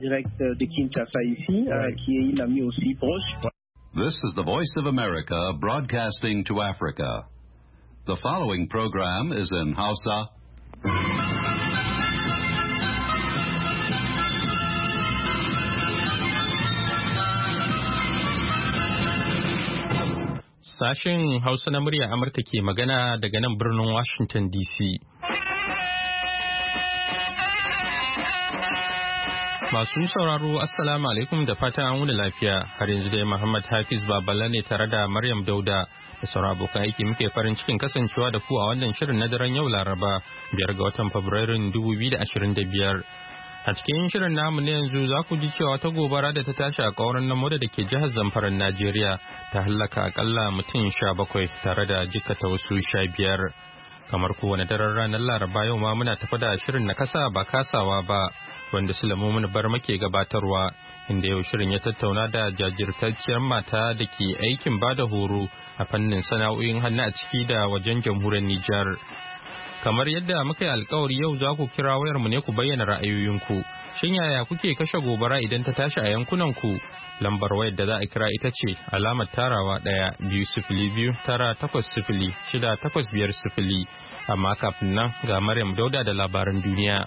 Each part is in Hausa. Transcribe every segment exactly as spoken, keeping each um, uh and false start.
Direct de Kinshasa ici, uh, qui est une amie aussi proche. This is the Voice of America broadcasting to Africa. The following program is in Hausa. Sashen Hausa na murya Amurka ke magana daga nan birnin Washington D C. Masu sauraro Assalamu alaikum da fatan an wuni lafiya. Har yanzu dai Muhammad Hafiz Babala ne tare da Maryam Dauda da sauran abokan aiki muke farin cikin kasancewa da ku a wannan shirin na daren yau Laraba biyar ga watan Fabrairun dubu biyu da ashirin da biyar. A cikin shirin namu ne yanzu za ku ji cewa ta gobara da ta tashi a ƙauren Namoda da ke jihar Zamfara Najeriya ta hallaka akalla mutum sha bakwai tare da jikkata wasu sha biyar. Kamar kowane daren ranar Laraba yau ma muna tafi da shirin na kasa ba kasawa ba wanda Sulamu mun bar muke gabatarwa inda yau shirin ya tattauna da jajirtacciyar mata da ke aikin bada horo a fannin sana'o'in hannu a ciki da wajen jamhuriyar Nijar. Kamar yadda muka yi alkawari yau za ku kira wayarmu ne ku bayyana ra'ayoyinku. Shin yaya kuke kashe gobara idan ta tashi a yankunanku? Lambar wayar da za a kira ita ce alamar tarawa ɗaya biyu sifili biyu tara takwas sifili shida takwas biyar sifili. Amma kafin nan ga Maryam Dauda da labaran duniya.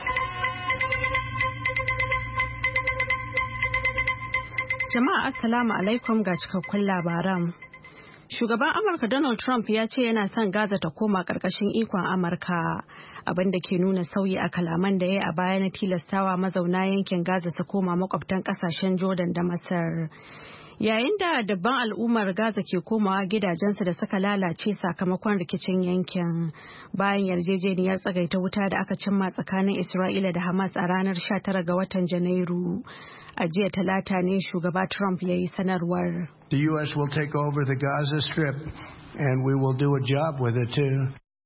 Jama'a Assalamu alaikum ga cikakkun labaran. Shugaban Amurka Donald Trump ya ce yana son Gaza ta koma ƙarƙashin ikon Amurka, abin da ke nuna sauyi a kalaman da ya yi a baya na tilastawa mazauna yankin Gaza su koma makwabtan ƙasashen Jordan da Masar. Yayin da dabban al'ummar Gaza ke komawa gidajensu da suka lalace sakamakon rikicin yankin bayan yarjejeniyar tsagaita wuta da aka cimma tsakanin Isra'ila da Hamas a ranar sha tara ga watan Janairu. A jiya talata ne shugaba Trump ya yi sanarwar. The U S will take over the Gaza Strip and we will do a job with it too.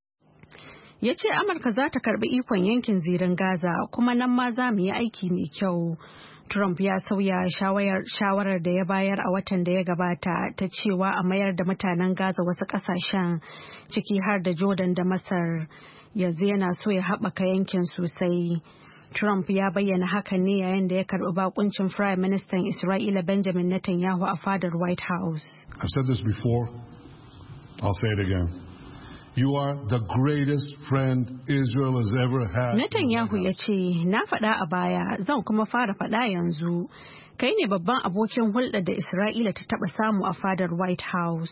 Ya ce Amurka za ta karbi ikon yankin zirin Gaza kuma nan ma za mu yi aiki mai kyau. Trump ya sauya shawarar da ya bayar a watan da ya gabata ta cewa a mayar da mutanen Gaza wasu kasashen ciki har da Jordan da Masar. Yanzu yana so ya haɓaka yankin sosai. Trump ya bayyana hakan ne yayin da ya karɓi bakuncin Prime Minister Isra'ila Benjamin Netanyahu a fadar White House. I've said this before, I'll say it again. You are the greatest friend Israel has ever had. Netanyahu ya ce, na faɗa a baya, zan kuma fara faɗa yanzu. Kai ne babban abokin hulɗar da Isra'ila ta taɓa samu a fadar White House.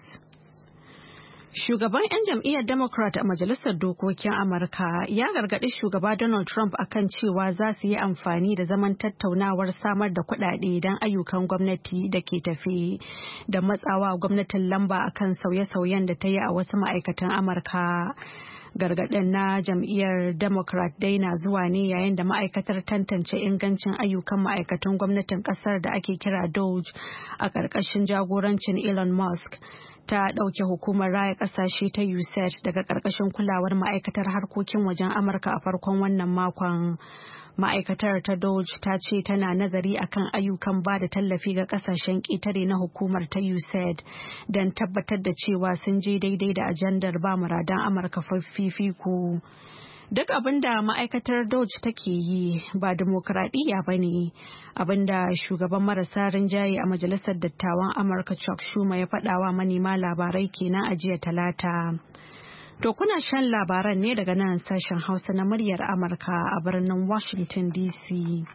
Shugaban 'yan jam'iyyar Democrat a Majalisar Dokokin Amurka ya gargaɗi shugaba Donald Trump akan cewa za su yi amfani da zaman tattaunawar samar da kuɗaɗe don ayyukan gwamnati da ke tafe da matsawa gwamnatin lamba akan sauye-sauyen da ta yi a wasu ma'aikatan Amurka. Gargaɗin na jam'iyyar Democrat dai na zuwa ne yayin da ma'aikatar tantance ingancin ayyukan ma'aikatan gwamnatin ƙasar da ake kira D O G a ƙarƙashin jagorancin Elon Musk. Ta ɗauke hukumar raya ƙasashe ta U S A I D daga ƙarƙashin kulawar ma'aikatar harkokin wajen Amurka a farkon wannan makon. Ma'aikatar ta D O G ta ce tana nazari akan ayyukan ba da tallafi ga ƙasashen ƙetare na hukumar ta U S A I D don tabbatar da cewa sun je daidai da ajandar ba muradan Amurka fifiko. Duk abin da ma'aikatar D O G take yi ba dimokuraɗiyya ba ne, abin da shugaban marasa rinjaye a Majalisar Dattawan Amurka Chuck Schumer ya faɗawa manema labarai kenan a jiya talata. To kuna shan labaran ne daga nan sashen Hausa na muryar Amurka a birnin Washington D C.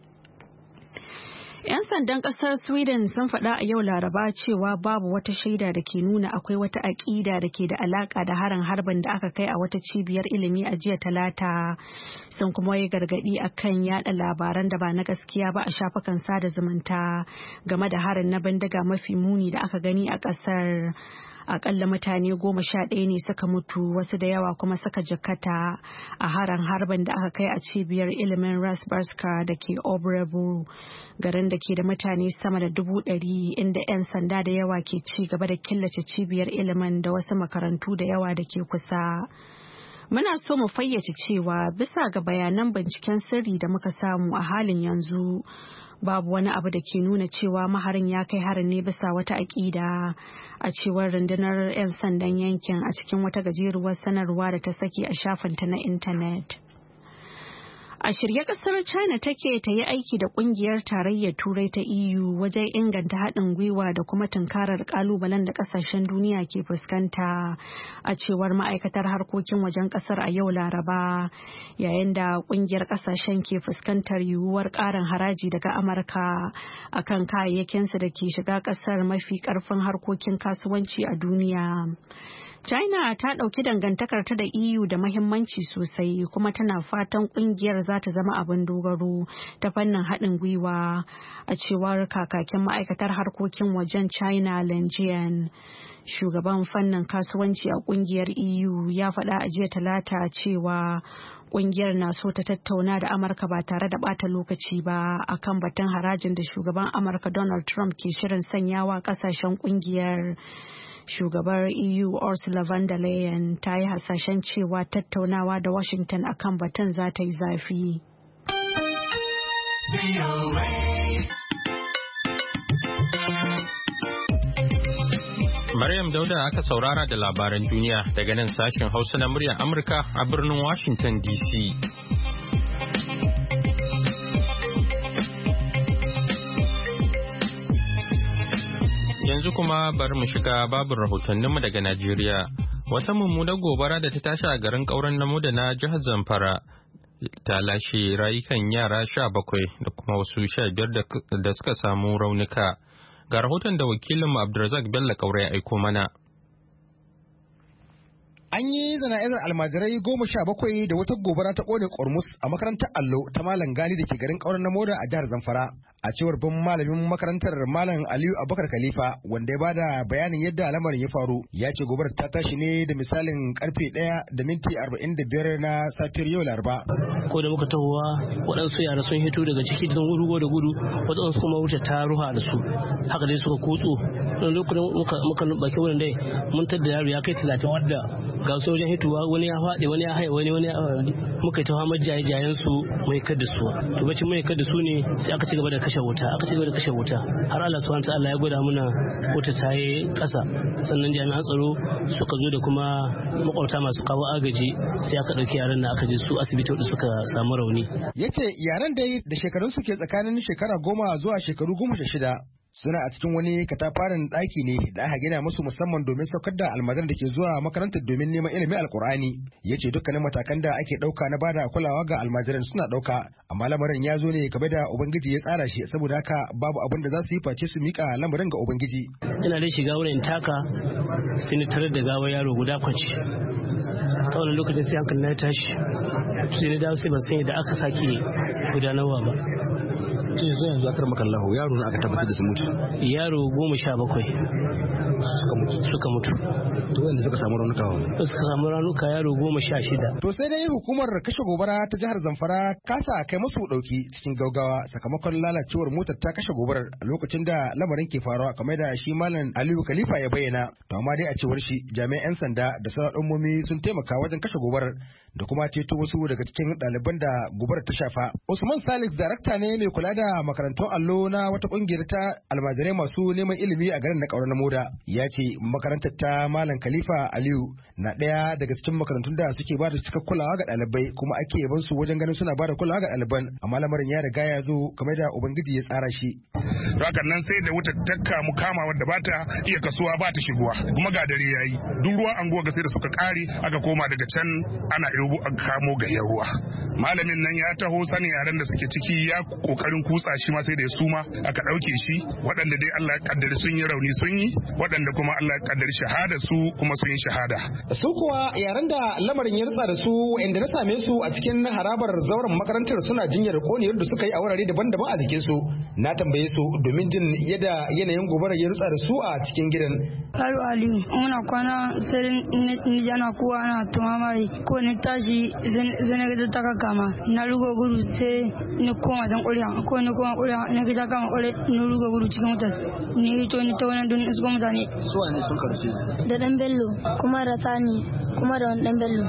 'Yan sandan kasar Sweden sun faɗa a yau Laraba cewa babu wata shaida da ke nuna akwai wata aƙida da ke da alaƙa da harin harbin da aka kai a wata cibiyar ilimi a jiya talata. Sun kuma yi gargaɗi akan yada labaran da ba na gaskiya ba a shafukan sada zumunta game da harin na bindiga mafi muni da aka gani a ƙasar. Akalla mutane goma sha ɗaya ne suka mutu wasu da yawa kuma suka jikkata a harin harbin da aka kai a cibiyar ilimin Rasberska da ke Obrebu, garin da ke da mutane sama da dubu ɗari inda 'yan sanda da yawa ke ci gaba da killace cibiyar ilimin da wasu makarantu da yawa da ke kusa. Muna so mu fayyace cewa bisa ga bayanan binciken sirri da muka samu a halin yanzu babu wani abu da ke nuna cewa maharin ya kai harin ne bisa wata aƙida, a cewar rundunar 'yan sandan yankin a cikin wata gajeruwar sanarwa da ta saki a shafinta na intanet. A shirye kasar China take ta yi aiki da kungiyar tarayyar Turai ta E U wajen inganta haɗin gwiwa da kuma tunkarar kalubalen da kasashen duniya ke fuskanta, a cewar ma'aikatar harkokin wajen kasar a yau Laraba, yayin da kungiyar kasashen ke fuskantar yiwuwar ƙarin haraji daga Amurka akan kayayyakinsu da ke shiga kasar mafi ƙarfin harkokin kasuwanci a duniya. China ta ɗauki dangantakarta da E U da mahimmanci sosai kuma tana fatan ƙungiyar za ta zama abin dogaro ta fannin haɗin gwiwa, a cewar kakakin ma'aikatar harkokin wajen China Lin Jian. Shugaban fannin kasuwanci a ƙungiyar E U ya faɗa a jiya Talata cewa ƙungiyar na so ta tattauna da Amurka ba tare da ɓata lokaci ba akan batun harajin da shugaban Amurka Donald Trump ke shirin sanyawa ƙasashen ƙungiyar. Shugabar E U Ursula von der Leyen ta yi hasashen cewa tattaunawa da Washington akan batun za ta yi zafi. Maryam Dauda aka saurara da labaran duniya daga nan sashen Hausa na muryar Amurka a birnin Washington D C. Yanzu kuma bari mu shiga babin rahotanninmu daga Najeriya. Wata mummunar gobara da ta tashi a garin ƙauren namo da na jihar Zamfara ta lashe rayukan yara sha bakwai da kuma wasu sha biyar da suka samu raunuka. Ga rahoton da wakilinmu Abdulrazak Bello Kaure ya aiko mana. An yi zana'izar almajirai goma sha bakwai da wata gobara ta ƙone ƙormus a makarantar allo ta Malam Gali da ke garin ƙauren namo da a jihar Zamfara. A cewar ban malamin makarantar Malam Aliyu Abubakar Khalifa wanda ya bada bayanin yadda lamarin ya faru, ya ce gobarar ta tashi ne da misalin karfe ɗaya da minti arba'in da biyar na safiyar yau Laraba. Ko da muka tahowa waɗansu yara sun hito daga ciki sun rugo da gudu, waɗansu kuma wuce ta ruha da su. Haka dai suka kutso. Don lokacin muka muka baki wurin dai mun tada yaro ya kai talatin wadda ga su wajen hitowa wani ya faɗi wani ya haye wani wani muka yi ta hamar jaye-jayen su mai kar da su. To bacin mai kar da su ne sai aka ci gaba da kashe wuta aka ci gaba da kashe wuta har Allah subhanahu wa ta'ala ya gwada muna wuta ta yi ƙasa, sannan jami'an tsaro suka zo da kuma makwabta masu kawo agaji sai aka ɗauki yaran da aka je su asibiti da suka samu rauni. Yace yaran dai da shekarun su ke tsakanin shekara goma zuwa shekaru goma sha shida suna a cikin wani katafaren ɗaki ne da aka gina musu musamman domin saukar da almajiran da ke zuwa makarantar domin neman ilimin alkur'ani. Ya ce dukkanin matakan da ake ɗauka na bada kulawa ga almajiran suna ɗauka, amma lamarin ya zo ne kamar da ubangiji ya tsara shi, saboda haka babu abin da za su yi face su mika lamarin ga ubangiji. Ina dai shiga wurin taka sai ni tarar da gawar yaro guda kwanci. Ta wani lokacin sai hankali na tashi sai ni dawo sai ban san yadda aka sake gudanarwa ba. To yanzu yanzu akar makallahu yaro na aka tabbatar da su mutu. Yaro goma sha bakwai suka mutu. Suka mutu. To wanda suka samu raunuka wa? Suka samu raunuka yaro goma sha shida. To sai dai hukumar kashe gobara ta jihar Zamfara kasa kai masu dauki cikin gaugawa sakamakon lalacewar motar ta kashe gobarar a lokacin da lamarin ke faruwa, kamar da shi Malam Aliyu Khalifa ya bayyana. To amma dai a cewar shi jami'an 'yan sanda da sauran al'ummomi sun taimaka wajen kashe gobarar da kuma ceto wasu daga cikin ɗaliban da gobarar ta shafa. Usman Salis darakta ne mai kula da makarantun allo na wata kungiyar ta almajirai masu neman ilimi a garin na Kaura na Moda. Ya ce makarantar ta Malam Khalifa Aliyu na ɗaya daga cikin makarantun da suke ba da cikakken kulawa ga ɗalibai kuma ake yaban su wajen ganin suna ba da kulawa ga ɗaliban, amma lamarin ya riga ya zo kamar da ubangiji ya tsara shi. Hakan nan sai da wuta ta kamu kama wadda ba ta iya kasuwa ba ta shigowa kuma ga dare yayi duk ruwa anguwa ga sai da suka kare aka koma daga can ana rubu a kamo gayyar ruwa. Malamin nan ya taho sanin yaran da suke ciki ya kokarin kutsa shi ma sai da ya suma aka dauke shi, waɗanda dai Allah ya kaddari sun yi rauni sun yi, waɗanda kuma Allah ya kaddari shahada su kuma sun yi shahada. Su kuwa yaran da lamarin ya rutsa da su inda na same su a cikin harabar zauren makarantar suna jinyar koniyar da suka yi a wurare daban-daban a jikin su. Na tambaye su domin jin yadda yanayin gobarar ya rutsa da su a cikin gidan. Alu Aliyu muna kwana sai ni jana kowa ana tumamai ko ni tashi sai na gida ta kama na rugo gudu sai ni koma dan ƙuriya ko ni koma ƙuriya na gida kama ƙure ni rugo gudu cikin wutar ni to ni ta wani don isko mutane. Su ne sun karshe. Da dan Bello kuma Rasani kuma da wani dan Bello.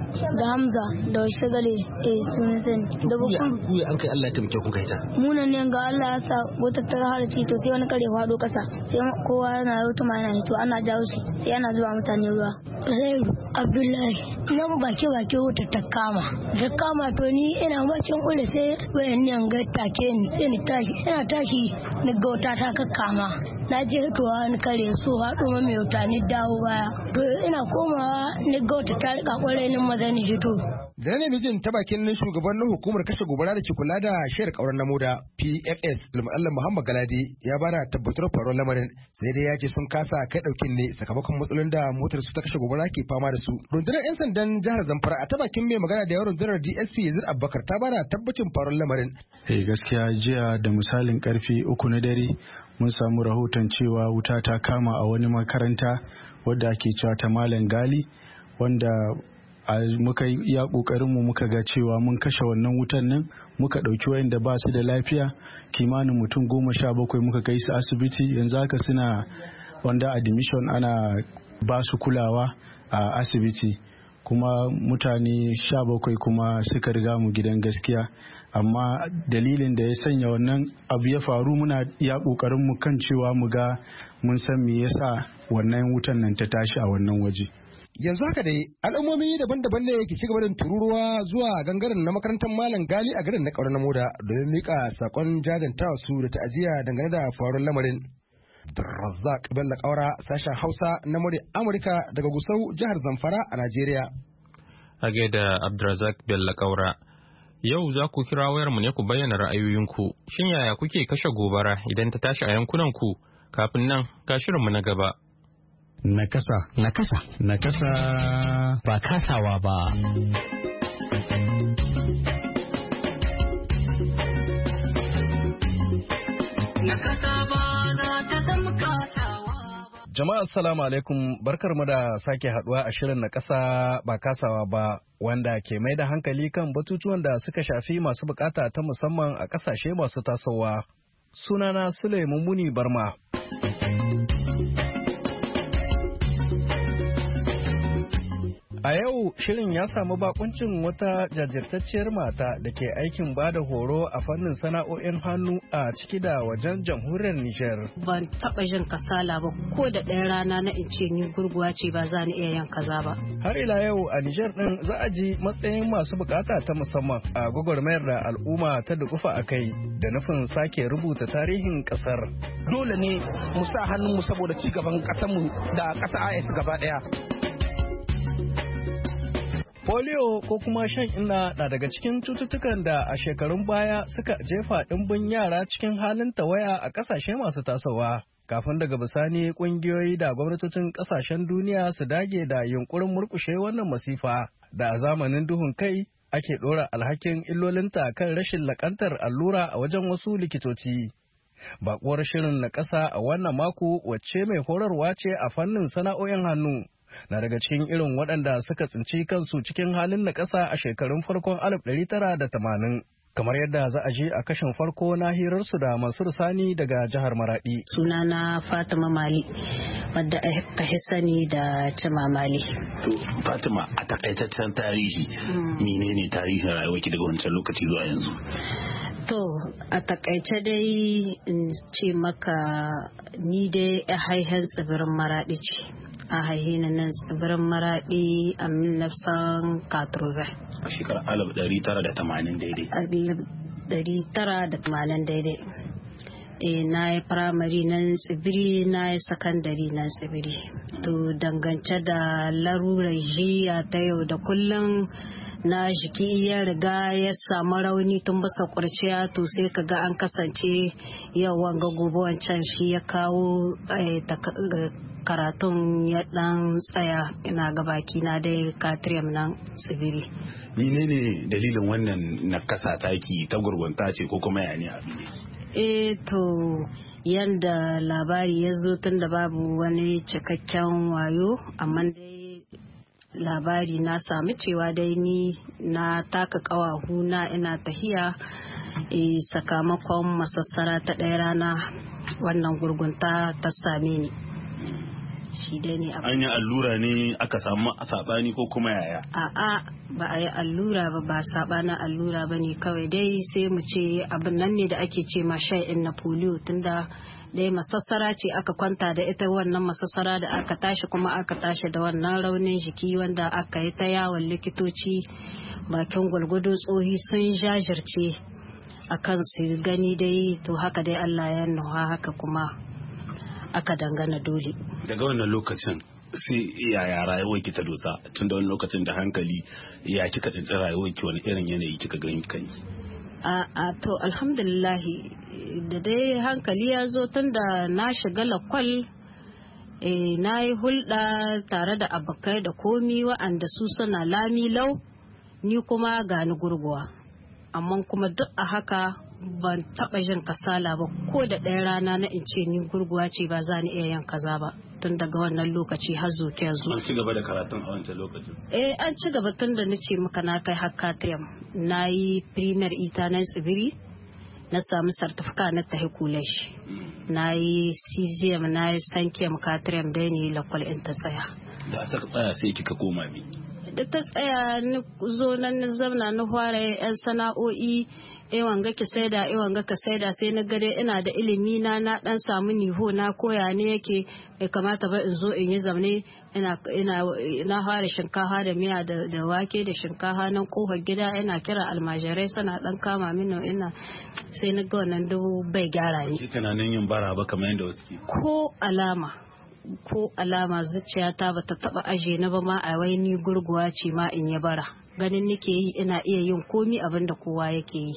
da Hamza da Shagale eh sun sani da bukun ku ya an kai Allah ya taimake ku kai ta munan ne ga Allah ya sa wata ta harci to sai wani kare fado kasa sai kowa yana yauta ma yana to ana jawo shi sai ana zuba mutane ruwa sai Abdullahi nan bake bake wuta ta kama ta kama to ni ina macin ure sai wayan ne ga take ni sai ni tashi ina tashi ni ga wata ta kakkama na je hitowa ni kare so haɗo ma mai wuta ni dawo baya to ina komawa ni ga wata ta rika kwarai ni maza ni hito da ne mijin ta bakin shugabannin hukumar kashe gobara da ke kula da shayar kauran namuda P F S Allah Muhammad Galadi ya bada tabbatar faruwar lamarin sai dai ya ce sun kasa kai daukin ne sakamakon matsalolin da motar su ta kashe gobara ke fama da su rundunar yan sandan jihar Zamfara a ta bakin mai magana da yawan rundunar D S P Yazid Abubakar ta bada tabbacin faruwar lamarin eh gaskiya jiya da misalin karfe uku na dare mun samu rahoton cewa wuta ta kama a wani makaranta wadda ake cewa ta Malam Gali wanda muka yi iya kokarinmu muka ga cewa mun kashe wannan wutan nan muka ɗauki wayanda ba su da lafiya kimanin mutum goma sha bakwai muka kai su asibiti yanzu haka suna wanda admission ana ba su kulawa a asibiti kuma mutane sha bakwai kuma suka riga mu gidan gaskiya amma dalilin da ya sanya wannan abu ya faru muna iya kokarin mu kan cewa mu ga mun san me yasa wannan wutan nan ta tashi a wannan waje. Yanzu haka dai al'ummomi daban-daban ne ke cigaba da tururuwa zuwa gangaren na makarantar Malam Gali a garin na Kauran Namoda domin mika sakon jajantawa su da ta'aziyya dangane da faruwar lamarin. Razak Bello Kaura sashen Hausa na murya Amurka daga Gusau jihar Zamfara a Najeriya. A gaida Abdulrazak Bello Kaura. Yau za ku kira wayar mu ne ku bayyana ra'ayoyinku. Shin yaya kuke kashe gobara idan ta tashi a yankunan ku? Kafin nan ga shirinmu na gaba. Nakasa. Nakasa. Nakasa. Ba kasawa ba. Nakasa ba za ta zama kasawa ba. Jama'a assalamu alaikum barkarmu da sake haduwa a shirin Nakasa ba kasawa ba wanda ke mai da hankali kan batutuwan da suka shafi masu bukata ta musamman a kasashe masu tasowa. Sunana Suleiman Muni Barma. A yau shirin ya samu bakuncin wata jajirtacciyar mata da ke aikin bada horo a fannin sana'o'in hannu a ciki da wajen jamhuriyar Nijar. Ban taba jin kasala ba ko da ɗaya rana na in ce ni gurguwa ce ba za ni iya yin kaza ba. Har ila yau a Nijar ɗin za a ji matsayin masu bukata ta musamman a gwagwarmayar da al'umma ta dukufa a kai da nufin sake rubuta tarihin ƙasar. Dole ne mu sa hannunmu saboda ci gaban ƙasarmu da ƙasa I S gaba ɗaya. Polio ko kuma shan inna na daga cikin cututtukan da a shekarun baya suka jefa ɗimbin yara cikin halin tawaya a ƙasashe masu tasowa. Kafin daga bisani ƙungiyoyi da gwamnatocin ƙasashen duniya su dage da yunkurin murƙushe wannan masifa da a zamanin duhun kai ake ɗora alhakin illolinta kan rashin laƙantar allura a wajen wasu likitoci. Baƙuwar shirin na ƙasa a wannan mako wacce mai horarwa ce a fannin sana'o'in hannu. Na daga cikin irin waɗanda suka tsinci kansu cikin halin na ƙasa a shekarun farkon alif ɗari tara da tamanin. Kamar yadda za a je a kashin farko na hirarsu da Mansur Sani daga jihar Maradi. Sunana Fatima Mali, wadda aka sani da Cima Mali. To Fatima, a takaitaccen tarihi, menene tarihin rayuwarki daga wancan lokaci zuwa yanzu? To, a takaice dai in ce maka ni dai a haihen tsibirin Maradi ce. A haihina nan tsibirin Maradi a milnafsan katurbe. A shekarar alif ɗari tara da tamanin daidai. Alif ɗari tara da tamanin daidai. E, na yi firamare nan tsibiri, na yi sakandare nan tsibiri. To dangance da larurar jiya ta yau da kullum na jiki ya riga ya samu rauni tun bisa kurciya to sai ka ga an kasance yau wanga gobe wancan shi ya kawo karatun ya dan tsaya ina ga baki na dai katriyam nan tsibiri. Menene dalilin wannan nakasa taki ta gurgunta ce ko kuma yani abin ne? Eh to yanda labari ya zo tun da babu wani cikakken wayo amma dai labari na sami cewa dai ni na taka kawahu na ina tahiya e, sakamakon masassara ta ɗaya rana wannan gurgunta ta same ni. shi dai ne abu. An yi allura ne aka samu sabani ko kuma yaya? A'a ba a yi allura ba ba sabanin allura ba ne kawai dai sai mu ce abin nan ne da ake ce ma sha'in na polio tunda dai masassara ce aka kwanta da ita wannan masassara da aka tashi kuma aka tashi da wannan raunin jiki wanda aka yi ta yawon likitoci bakin gwalgwado tsohi sun jajirce a kan su gani dai to haka dai Allah ya nuha haka kuma aka dangana dole. Daga wannan lokacin sai yaya rayuwar ki ta dosa tun da wani lokacin da hankali ya kika tsinci rayuwar ki wani irin yanayi kika gani kai? A a to alhamdulillah da dai hankali ya zo tun da na shiga lakwal eh, na yi hulɗa tare da abokai da komi wa'anda su suna lami lau ni kuma gani gurguwa. Amma kuma duk a haka ban taba jin kasala ba ko da ɗaya rana na in ce ni gurguwa ce ba za ni iya yin kaza ba tun daga wannan lokaci har zuwa yanzu. An ci gaba da karatun a wancan lokacin? Eh an ci gaba tun da nace maka na kai har katriyam na yi primer ita na tsibiri na samu sartifika na tahi kulesh na yi cesium na yi sankiyam katriyam dai ne lakwal in ta tsaya. Da ta tsaya sai kika koma bi? Da ta tsaya ni zo nan na zamna na fara yan sana'o'i eh wanga ki saida eh wanga ka saida sai na gade ina da ilimi na na dan samu niho na koya ne yake bai kamata ba in zo in yi zamne ina ina na fara shinkafa da miya da, da wake da shinkafa nan kofar gida ina kira almajirai suna dan kama mini ina sai na ga wannan dubu bai gyara ni. Ki tunanin yin bara ba kamar yadda wasu ko alama ko alama zuciyata ba ta taba aje na ba ma a wai ni gurguwa ce ma in ya bara ganin nake yi ina iya yin komi abin da kowa yake yi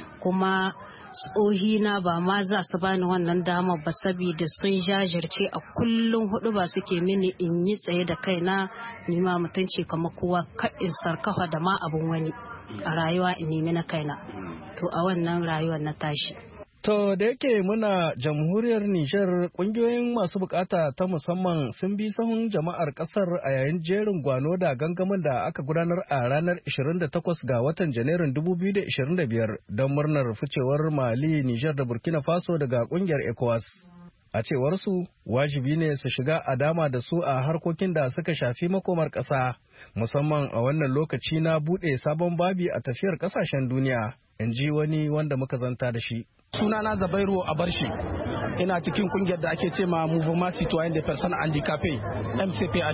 kuma tsohi na ba ma za su bani wannan dama ba saboda sun jajirce a kullum hudu ba suke mini in yi tsaye da kaina ni ma mutunci kamar kowa ka in sarkafa da ma abun wani a rayuwa in nemi na kaina to a wannan rayuwar na tashi. To da yake muna jamhuriyar Nijar kungiyoyin masu bukata ta musamman sun bi sahun jama'ar kasar a yayin jerin gwano da gangamin da aka gudanar a ranar ishirin da takwas ga watan Janairun dubu biyu da ishirin da biyar don murnar ficewar Mali, Nijar da Burkina Faso daga kungiyar ECOWAS. A cewar su wajibi ne su shiga a dama da su a harkokin da suka shafi makomar ƙasa, musamman a wannan lokaci na buɗe sabon babi a tafiyar ƙasashen duniya, in ji wani wanda muka zanta da shi. Sunana Zabairu Abarshi, ina cikin kungiyar da ake ce ma Mouvement Citoyen des Personnes Handicapées M C P H.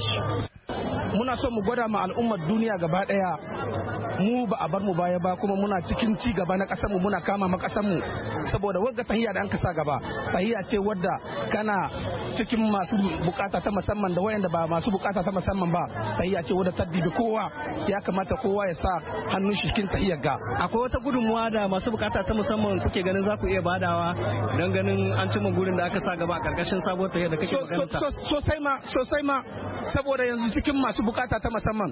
Muna so mu gwada ma al'ummar duniya gaba daya mu ba a bar mu baya ba kuma muna cikin ci gaba na kasar mu muna kama ma kasar mu saboda wagga tahiya da an kasa gaba tahiya ce wadda kana cikin masu bukata ta musamman da wayanda ba masu bukata ta musamman ba tahiya ce wadda ta dibi kowa ya kamata kowa ya sa hannun shi cikin tahiyar ga. Akwai wata gudunmuwa da masu bukata ta musamman kuke ganin za ku iya badawa don ganin an cimma gurin da aka sa gaba a karkashin sabuwar tahiyar da kake magana? Sosai ma sosai ma saboda yanzu cikin masu bukata ta musamman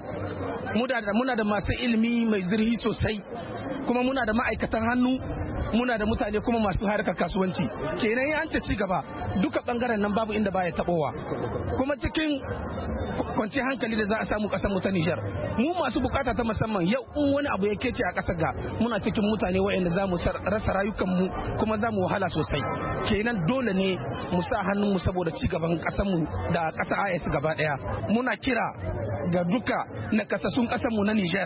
muna da masu ilimi mai zurfi sosai kuma muna da ma'aikatan hannu muna da mutane kuma masu harkar kasuwanci kenan ya an ci gaba duka bangaren nan babu inda baya tabowa kuma cikin kwanci hankali da za a samu kasar mu ta Nijar mu masu bukata ta musamman yau in wani abu ya kece a kasar ga muna cikin mutane waɗanda za mu rasa rayukan mu kuma za mu wahala sosai kenan dole ne mu sa hannun mu saboda ci gaban kasar mu da kasar A S gaba daya muna kira ga duka na kasassun kasar mu na Nijar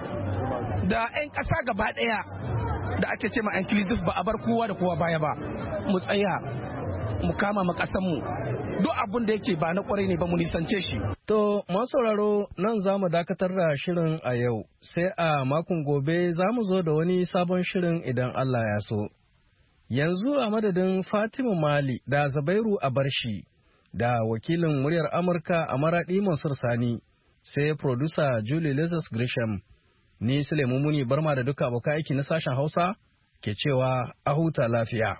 da 'yan kasa gaba daya da ake ce ma inclusive ba a bar kowa da kowa baya ba mu tsaya mu kama mu kasar mu duk abin da yake ba na kwarai ne ba mu nisance shi. To masauraro nan za mu dakatar da shirin a yau sai a makon gobe za mu zo da wani sabon shirin idan Allah ya so. Yanzu a madadin Fatima Mali da Zabairu Abarshi da wakilin muryar Amurka a Maraɗi Mansur Sani sai producer Julie Lazarus Grisham ni Sulaimu Muni Barma da duka abokan aiki na sashen Hausa ke cewa a huta lafiya.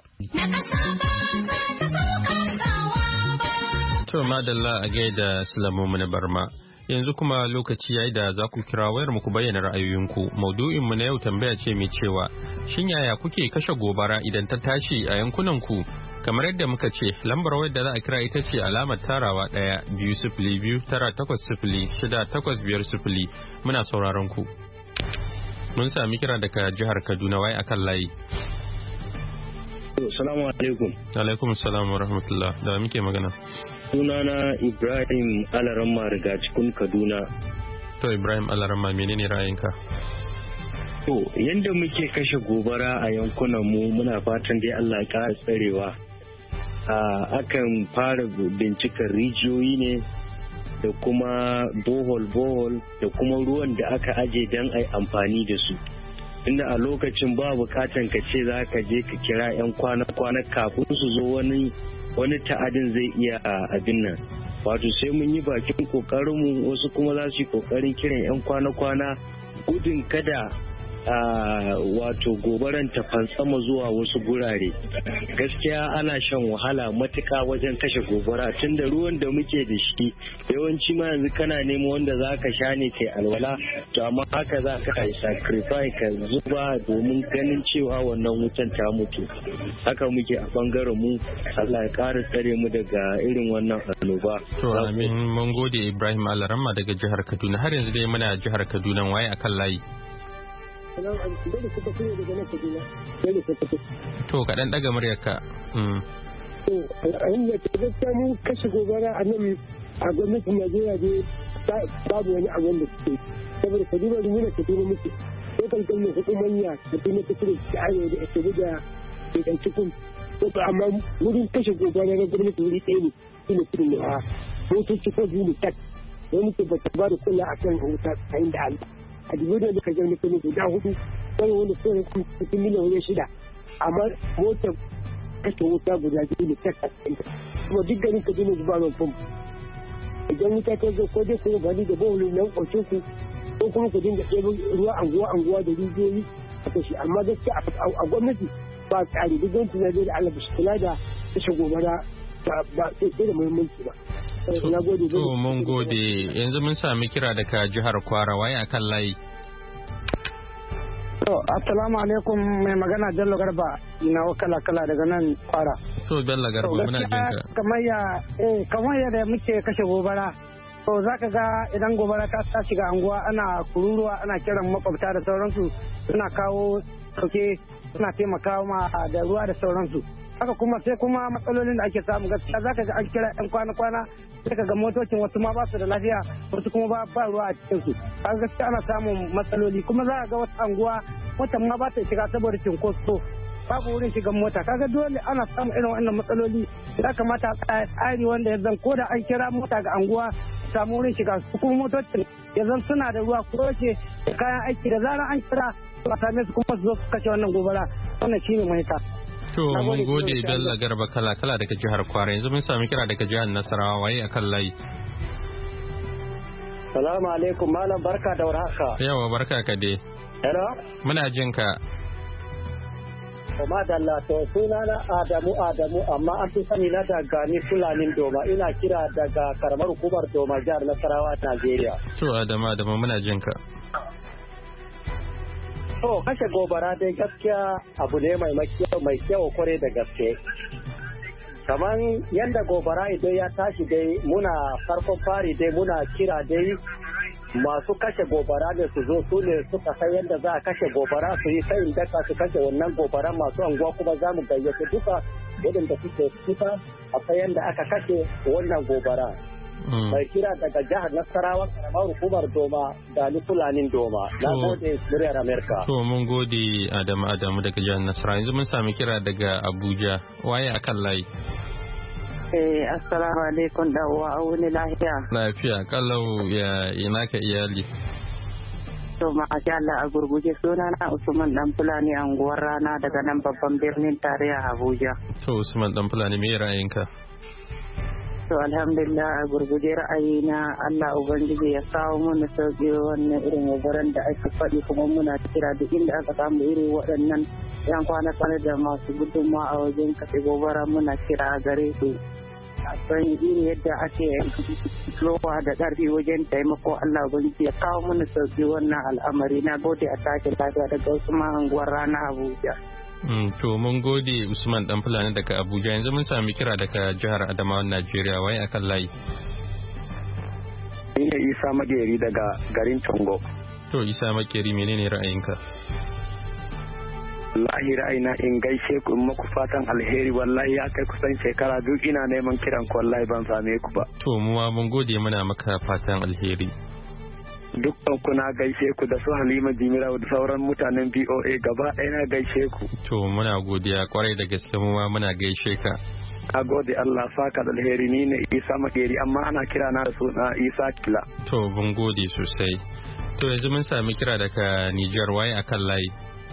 To madalla a gaida Sulaimu Muni Barma. Yanzu kuma lokaci yayi da za ku kira wayar ku bayyana ra'ayoyinku. Maudu'in mu na yau tambaya ce mai cewa shin yaya kuke kashe gobara idan ta tashi a yankunan ku? Kamar yadda muka ce lambar wayar da za a kira ita ce alamar tarawa ɗaya biyu sifili biyu tara takwas sifili shida takwas biyar sifili. Muna sauraron ku. Mun sami kira daga jihar Kaduna wai akan layi. Assalamu alaikum. Alaikum assalam wa rahmatullah. Da muke magana? Sunana Ibrahim Alaramma daga cikin Kaduna. To Ibrahim Alaramma menene ra'ayinka? To yanda muke kashe gobara a yankunan mu muna fatan dai Allah ya ƙara tsarewa. Akan fara bincikar rijiyoyi ne da kuma bohol bohol da kuma ruwan da aka aje don ai amfani da su. Inda a lokacin ba bukatan ka ce za ka je ka kira 'yan kwana-kwana kafin su zo wani wani ta'adin zai iya abin nan. Wato sai mun yi bakin kokarinmu, wasu kuma za su yi kokarin kiran 'yan kwana-kwana gudun kada wato gobaran ta fantsama zuwa wasu gurare. Gaskiya ana shan wahala matuka wajen kashe gobara tun da ruwan da muke da shi yawanci ma yanzu kana nemo wanda za ka sha ne kai alwala, to amma haka za ka sacrifice ka zuba domin ganin cewa wannan wutan ta mutu. Haka muke a bangaren mu. Allah ya ƙara tsare mu daga irin wannan annoba. To amin, mun gode Ibrahim Alaramma daga jihar Kaduna. Har yanzu dai muna jihar Kaduna, waye akan layi? To kaɗan ɗaga muryarka. To a hanyar ta gaskiya mun kashe gobara a nan a gwamnatin Najeriya dai babu wani abin da suke. Saboda Kaduna da muna Kaduna muke. Ko kankan mai hukumanya Kaduna ta kudu ta arewa da ake da ɗan cikin. To amma wurin kashe gobara na gwamnati wuri ɗaya ne shi ne kudu ne a motoci ko biyu ne tak. Wani ke ba ta ba da kula a kan wuta a inda Allah. A dubu da muka je mutum guda hudu wani wanda suna cikin miliyan wani shida amma motar kashe wuta guda biyu ne tak a cikin kuma duk garin ka dina zuba mai fom idan wuta ta zo ko dai kuma bani da bawulu na ƙwacin ku ko kuma ku dinga ɗaya ruwa anguwa anguwa da rijiyoyi a kashe amma gaskiya a gwamnati ba tsari duk gwamnati na da Allah ba shi kula da kashe gobara ba sai da muhimmanci ba. To mun gode, yanzu mun sami kira daga jihar Kwara, waye akan layi? To assalamu alaikum, mai magana Bello Garba na wakala kala daga nan Kwara. To Bello Garba muna jin ka. Kamar ya eh kamar yadda muke kashe gobara. To zaka ga idan gobara ta ta shiga anguwa ana kururuwa ana kiran makwabta da sauransu suna kawo sauke suna taimakawa ma da ruwa da sauransu. Haka kuma sai kuma matsalolin da ake samu gaskiya zaka ga an kira yan kwana-kwana sai ka ga motocin wasu ma ba su da lafiya wasu kuma ba ba ruwa a cikin su. Haka gaskiya ana samun matsaloli kuma za ka ga wata anguwa wata ma ba ta shiga saboda cinkoso babu wurin shigan mota. Kaga dole ana samun irin wannan matsaloli. Ya kamata a tsari wanda ya zan koda an kira mota ga anguwa samu wurin shiga su kuma motocin ya zan suna da ruwa ko ce da kayan aiki da zarar an kira a same su kuma su zo su kashe wannan gobara. Wannan shine mahita. To mun gode Bello Garba kala kala daga jihar Kwara, yanzu mun sami kira daga jihar Nasarawa, waye akan layi? Salamu alaikum malam, barka da warhaka. Yawa barka ka dai. Hello? Muna jin ka. Kuma da Allah to suna na Adamu Adamu amma an fi sani na daga ni Fulanin Doma, ina kira daga karamar hukumar Doma jihar Nasarawa Najeriya. To Adamu Adamu muna jin ka. To kashe gobara dai gaskiya abu ne mai kyau kware da gaske. Kamar yadda gobara idan ya tashi dai muna farkon fari dai muna kira dai masu kashe gobara ne su zo su ne suka san yadda za a kashe gobara su yi sayin daka su kashe wannan gobara masu anguwa kuma za mu gayyace duka waɗanda suke kusa a san yadda aka kashe wannan gobara. Mai kira daga jihar Nasarawa karamar hukumar Doma da ni Fulanin Doma. Na gode muryar Amerika. To mun gode Adamu Adamu daga jihar Nasarawa. Yanzu mun sami kira daga Abuja. Waye akan layi? Eh assalamu alaikum da wa wani lafiya. Lafiya kalau ya ina ka iyali. To masha Allah a gurguje suna na Usman Dan Fulani anguwar Rana daga nan babban birnin tarayya Abuja. To Usman Dan Fulani me ra'ayinka? To alhamdulillah a gurguje ra'ayina Allah Ubangiji ya kawo mana sauƙi wannan irin gobaran da ake faɗi kuma muna kira duk inda aka samu irin waɗannan yan kwana-kwana da masu gudunmawa a wajen kashe gobara muna kira a gare su. A san irin yadda ake lowa da ƙarfi wajen taimako Allah Ubangiji ya kawo mana sauƙi wannan al'amari. Na gode a sake lafiya daga Usman anguwar Rana Abuja. Mm, to mun gode Usman Dan Fulani daga Abuja, yanzu mun sami kira daga jihar Adamawa Najeriya, waye akan layi? Ni ne Isa Makeri daga garin Tongo. To Isa Makeri menene ra'ayinka? wallahi ra'ayina in gaishe ku in maku fatan alheri wallahi ya kai kusan shekara duk ina neman kiran ku wallahi ban same ku ba. To mu ma mun gode muna maka fatan alheri. Dukkan ku na gaishe ku da su Halima Jimira da sauran mutanen B O A gaba ɗaya na gaishe ku. To muna godiya kwarai da gaske mu ma muna gaishe ka. A gode Allah saka da alheri ni ne Isa Makeri amma ana kira na da suna Isa Kila. To mun gode sosai. To yanzu mun sami kira daga Nijar waye akan layi.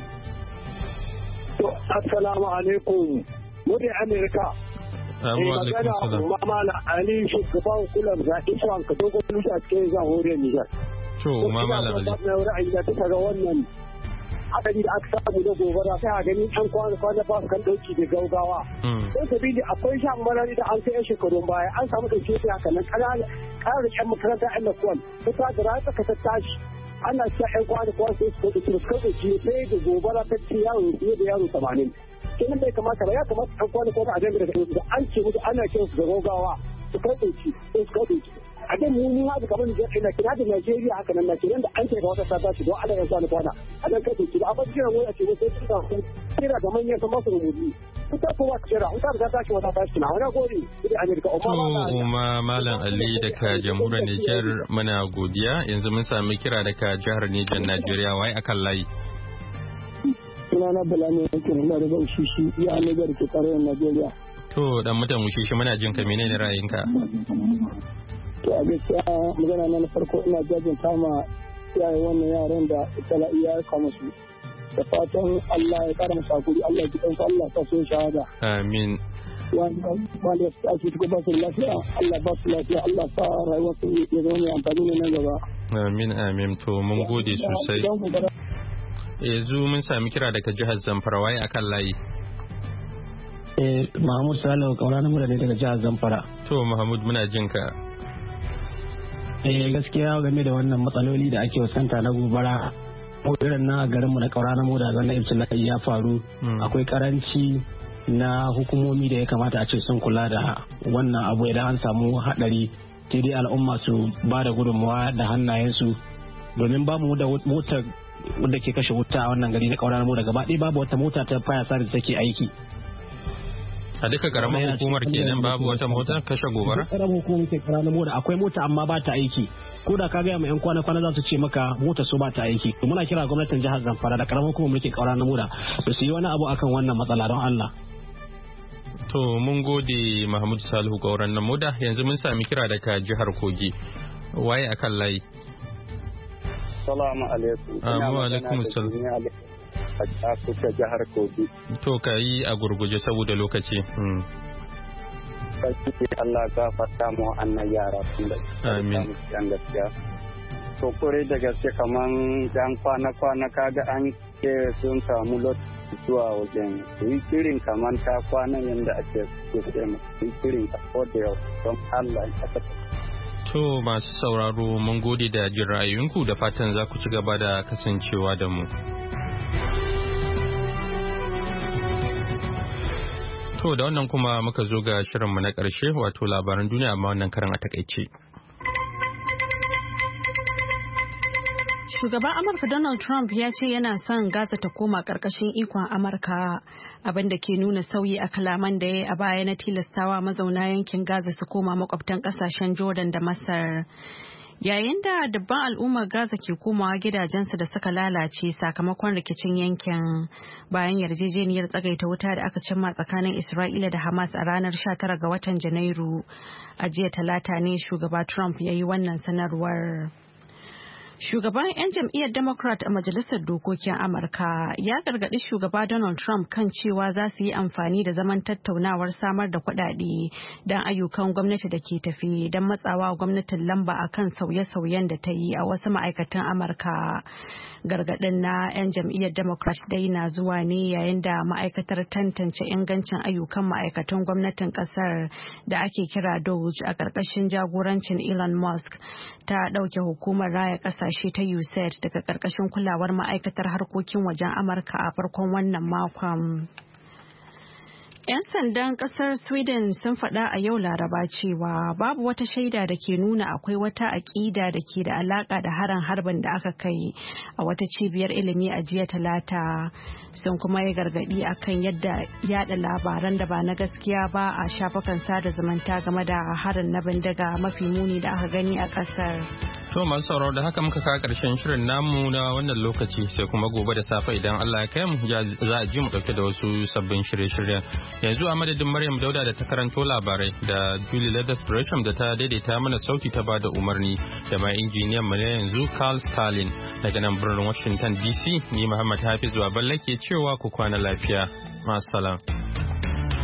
To assalamu alaikum. Mu da Amerika. Assalamu alaikum salam. Mama Ali shugaban kullum za Iswan ka dogon lusa cikin jamhuriyar Nijar. To Mama Ali. Na ra'ayi da ta ga wannan hadari da aka samu da gobara sai a gani an kwana kwana ba kan dauki da gaugawa. Sai sabili akwai shan marari da an kai shekarun baya an samu dauke da haka nan kanana ƙarin yan makaranta yan lakwal ta da rata ka ta tashi ana cewa yan kwana kwana sai su da su kai da sai da gobara ta ci yaro fiye da yaro tamanin. Kenan bai kamata ba ya kamata an kwana kwana a dangane da an ce musu ana kiran su da gaugawa su kai dauki sai su kai dauki. A dan mu mu haka kamar da ina kira da Najeriya haka nan Najeriya da an ce ga wata sata ce don Allah ya sa ni kwana a dan kai ki a ba kira mu a ce sai kira kira da manyan san masu rubutu kuka kowa kira in ka ga ta ce wata tashi na wani gori da Amerika Umma Malam Ali daga jamhuriyar Niger muna godiya yanzu mun sami kira daga jihar Niger Najeriya wai akan layi sunana Bala ne yake nuna da Ushishi ya Niger ke tarayyar Najeriya to dan mutan Ushishi muna jin ka menene ra'ayinka to a gaskiya magana na farko ina jajin kama yayi wannan yaran da tala'i ya kama su da fatan Allah ya kara musu hakuri Allah ya kitan su Allah ta so shahada amin wanda wanda ya ci ba su lafiya Allah ba su lafiya Allah sa rayuwar su ya zama mai amfani ne nan gaba amin amin to mun gode sosai yanzu mun sami kira daga jihar Zamfara waye akan layi eh Mahmud Salihu kaura na mu daga jihar Zamfara to Mahmud muna jin ka eh gaskiya game da wannan matsaloli da ake fuskanta na gobara irin na garinmu na kaura na moda zan ibtila'i ya faru akwai karanci na hukumomi da ya kamata a ce sun kula da wannan abu idan an samu hadari sai dai al'umma su ba da gudunmawa da hannayensu domin babu da motar wadda ke kashe wuta a wannan gari na kaura na moda gaba ɗaya babu wata mota ta fire service take aiki a duka karamar hukumar kenan babu wata mota kashe gobara karamar hukumar ke karamar mota akwai mota amma ba ta aiki ko da ka ga mai yan kwana kwana za su ce maka mota su ba ta aiki to muna kira gwamnatin jihar Zamfara da karamar hukumar mulkin karamar mota to su yi wani abu akan wannan matsala don Allah to mun gode Mahmud Salihu Gauran na moda yanzu mun sami kira daga jihar Kogi waye akan layi Assalamu alaikum wa alaikum assalam a kusa jihar Kogi. To ka yi a gurguje saboda lokaci. Sarki Allah gafarta mu annan yara sun da amin. Yan gaskiya. To kore da gaske kaman dan kwana-kwana kaga an ke sun samu lot zuwa wajen yi kirin kaman ta kwana yanda ake kusa mu yi kirin ta da yau don Allah ya saka. To masu sauraro mun gode da jin ra'ayinku da fatan za ku ci gaba da kasancewa da mu. To da wannan kuma muka zo ga shirinmu na ƙarshe wato labaran duniya amma wannan karan a takaice. Shugaban Amurka Donald Trump ya ce yana son Gaza ta koma ƙarƙashin ikon Amurka abinda ke nuna sauyi a kalaman da ya yi a baya na tilastawa mazauna yankin Gaza su koma makwabtan ƙasashen Jordan da Masar. Yayin da dubban al'ummar Gaza ke komawa gidajensu da suka lalace sakamakon rikicin yankin bayan yarjejeniyar tsagaita wuta da aka cimma tsakanin Isra'ila da Hamas a ranar sha tara ga watan Janairu. A jiya Talata ne shugaba Trump ya yi wannan sanarwar. Shugaban 'yan jam'iyyar Democrat a Majalisar Dokokin Amurka ya gargaɗi shugaba Donald Trump kan cewa za su yi amfani da zaman tattaunawar samar da kuɗaɗe don ayyukan gwamnati da ke tafi don matsawa gwamnatin lamba akan sauye-sauyen da ta yi a wasu ma'aikatan Amurka. Gargaɗin na 'yan jam'iyyar Democrat dai na zuwa ne yayin da ma'aikatar tantance ingancin ayyukan ma'aikatan gwamnatin ƙasar da ake kira D O G a ƙarƙashin jagorancin Elon Musk ta ɗauke hukumar raya ƙasashe ta U S A I D daga ƙarƙashin kulawar ma'aikatar harkokin wajen Amurka a farkon wannan makon. 'Yan sandan kasar Sweden sun faɗa a yau Laraba cewa babu wata shaida da ke nuna akwai wata aƙida da ke da alaƙa da harin harbin da aka kai a wata cibiyar ilimi a jiya Talata. Sun kuma yi gargaɗi akan yadda yada labaran da ba na gaskiya ba a shafukan sada zumunta game da harin na bindiga mafi muni da aka gani a ƙasar. To masu sauraro da haka muka kawo ƙarshen shirin namu na wannan lokaci sai kuma gobe da safe idan Allah ya kai mu za a ji mu ɗauke da wasu sabbin shirye-shiryen. Yanzu a madadin Maryam Dauda da ta karanto labarai da Julie Leathers Gresham da ta daidaita mana sauti ta bada umarni da ma injiniyan mu na yanzu Carl Stalin daga nan birnin Washington D C ni Muhammad Hafiz Baballe ke cewa ku kwana lafiya. Ma'assalam.